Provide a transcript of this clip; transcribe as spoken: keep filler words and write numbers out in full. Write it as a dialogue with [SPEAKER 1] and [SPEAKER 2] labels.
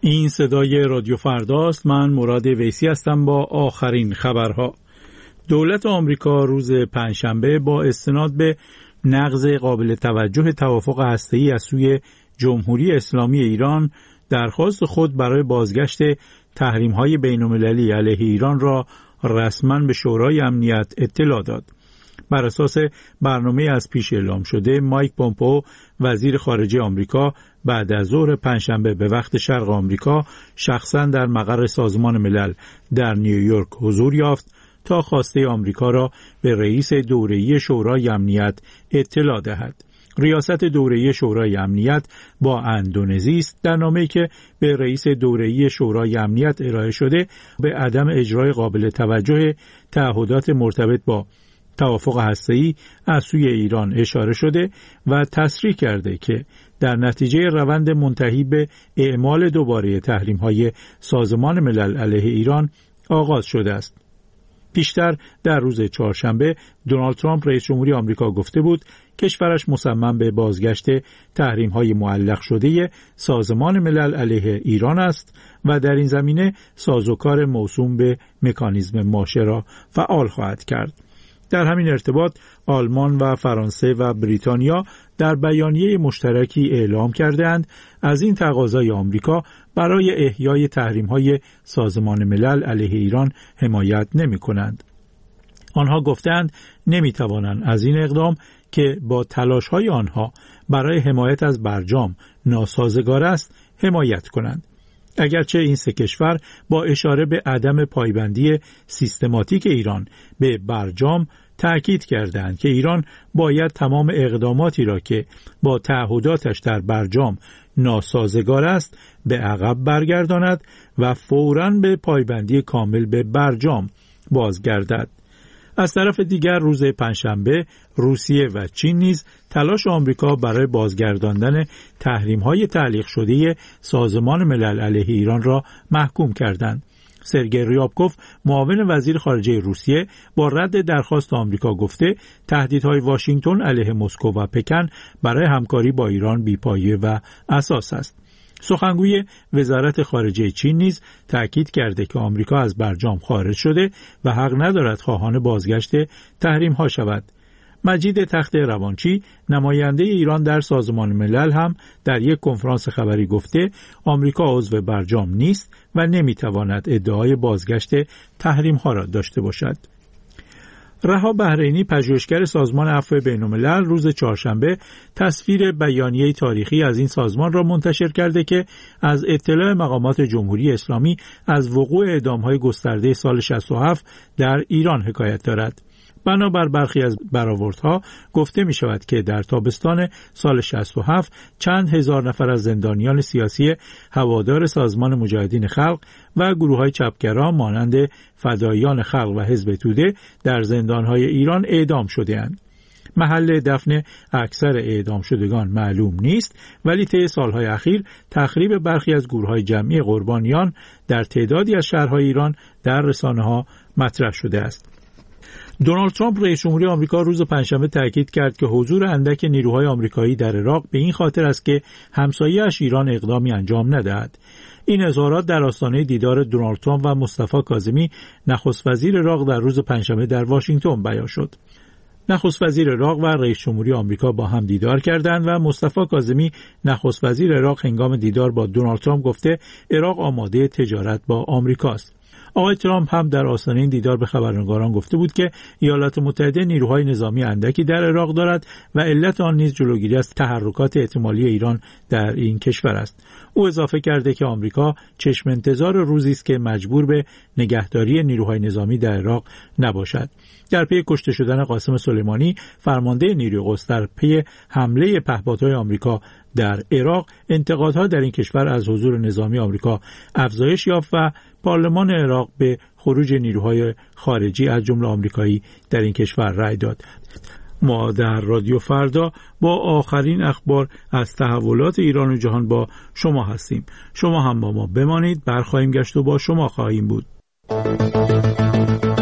[SPEAKER 1] این صدای رادیو فرداست. من مراد ویسی هستم با آخرین خبرها. دولت آمریکا روز پنجشنبه با استناد به نقض قابل توجه توافق هسته‌ای از سوی جمهوری اسلامی ایران درخواست خود برای بازگشت تحریم‌های بین‌المللی علیه ایران را رسما به شورای امنیت اطلاع داد. بر اساس برنامه از پیش اعلام شده، مایک پومپئو وزیر خارجه آمریکا بعد از ظهر پنجشنبه به وقت شرق آمریکا شخصا در مقر سازمان ملل در نیویورک حضور یافت تا خواسته آمریکا را به رئیس دوره‌ای شورای امنیت اطلاع دهد. ریاست دوره‌ای شورای امنیت با اندونزی است در نامه‌ای که به رئیس دوره‌ای شورای امنیت ارائه شده به عدم اجرای قابل توجه تعهدات مرتبط با توافق هسته‌ای از سوی ایران اشاره شده و تصریح کرده که در نتیجه روند منتهی به اعمال دوباره تحریم‌های سازمان ملل علیه ایران آغاز شده است. پیشتر در روز چهارشنبه دونالد ترامپ رئیس جمهوری آمریکا گفته بود کشورش مصمم به بازگشت تحریم‌های معلق شده سازمان ملل علیه ایران است و در این زمینه سازوکار موسوم به مکانیزم ماشه را فعال خواهد کرد. در همین ارتباط آلمان و فرانسه و بریتانیا در بیانیه مشترکی اعلام کردند از این تقاضای آمریکا برای احیای تحریم‌های سازمان ملل علیه ایران حمایت نمی‌کنند. آنها گفتند نمی‌توانند از این اقدام که با تلاش‌های آنها برای حمایت از برجام ناسازگار است حمایت کنند. اگرچه این سه کشور با اشاره به عدم پایبندی سیستماتیک ایران به برجام تأکید کردند که ایران باید تمام اقداماتی را که با تعهداتش در برجام ناسازگار است به عقب برگرداند و فوراً به پایبندی کامل به برجام بازگردد. از طرف دیگر روز پنجشنبه روسیه و چین نیز تلاش آمریکا برای بازگرداندن تحریم‌های تعلیق شده سازمان ملل علیه ایران را محکوم کردند. سرگئی ریابکوف معاون وزیر خارجه روسیه با رد درخواست آمریکا گفته تهدیدهای واشنگتن علیه مسکو و پکن برای همکاری با ایران بی‌پایه و اساس است. سخنگوی وزارت خارجه چین نیز تأکید کرده که آمریکا از برجام خارج شده و حق ندارد خواهان بازگشت تحریم‌ها شود. مجید تخت روانچی نماینده ایران در سازمان ملل هم در یک کنفرانس خبری گفته آمریکا عضو برجام نیست و نمیتواند ادعای بازگشت تحریم‌ها را داشته باشد. رها بحرینی پژوهشگر سازمان عفو بین‌الملل روز چهارشنبه تصویر بیانیه تاریخی از این سازمان را منتشر کرده که از اطلاع مقامات جمهوری اسلامی از وقوع اعدام‌های گسترده سال شصت و هفت در ایران حکایت دارد. بنابر برخی از برآوردها گفته می شود که در تابستان سال شصت و هفت چند هزار نفر از زندانیان سیاسی هوادار سازمان مجاهدین خلق و گروه‌های چپگرا مانند فداییان خلق و حزب توده در زندان‌های ایران اعدام شده‌اند. محل دفن اکثر اعدام شدگان معلوم نیست، ولی طی سالهای اخیر تخریب برخی از گروه‌های جمعی قربانیان در تعدادی از شهرهای ایران در رسانه‌ها مطرح شده است. دونالد ترامپ رئیس جمهوری آمریکا روز پنجشنبه تاکید کرد که حضور اندک نیروهای آمریکایی در عراق به این خاطر است که همسایه‌اش ایران اقدامی انجام ندهد. این اظهارات در آستانه دیدار دونالد ترامپ و مصطفی کاظمی نخست وزیر عراق در روز پنجشنبه در واشنگتن بیان شد. نخست وزیر عراق و رئیس جمهوری آمریکا با هم دیدار کردند و مصطفی کاظمی نخست وزیر عراق هنگام دیدار با دونالد ترامپ گفته عراق آماده تجارت با آمریکاست. آقای ترامپ هم در آستانه این دیدار به خبرنگاران گفته بود که ایالات متحده نیروهای نظامی اندکی در عراق دارد و علت آن نیز جلوگیری از تحرکات احتمالی ایران در این کشور است. او اضافه کرده که آمریکا چشم انتظار روزی است که مجبور به نگهداری نیروهای نظامی در عراق نباشد. در پی کشته شدن قاسم سلیمانی فرمانده نیروی قدس در پی حمله پهپادهای آمریکا در عراق، انتقادها در این کشور از حضور نظامی آمریکا افزایش یافت و پارلمان عراق به خروج نیروهای خارجی از جمله آمریکایی در این کشور رأی داد. ما در رادیو فردا با آخرین اخبار از تحولات ایران و جهان با شما هستیم. شما هم با ما بمانید، برخواهیم گشت و با شما خواهیم بود.